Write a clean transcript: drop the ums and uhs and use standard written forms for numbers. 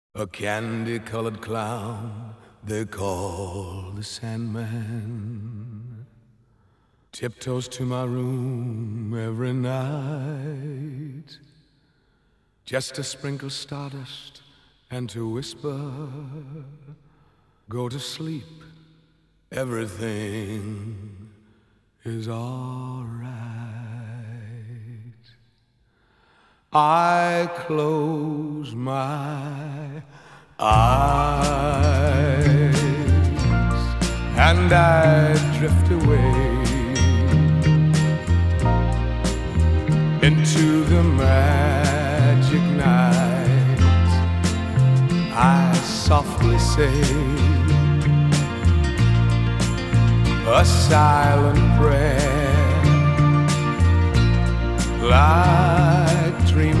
A candy-colored clown they call the Sandman tiptoes to my room every night just to sprinkle stardust and to whisper, go to sleep, everything is all right. I close my eyes and I drift away into the magic night. I softly say a silent prayer like dreaming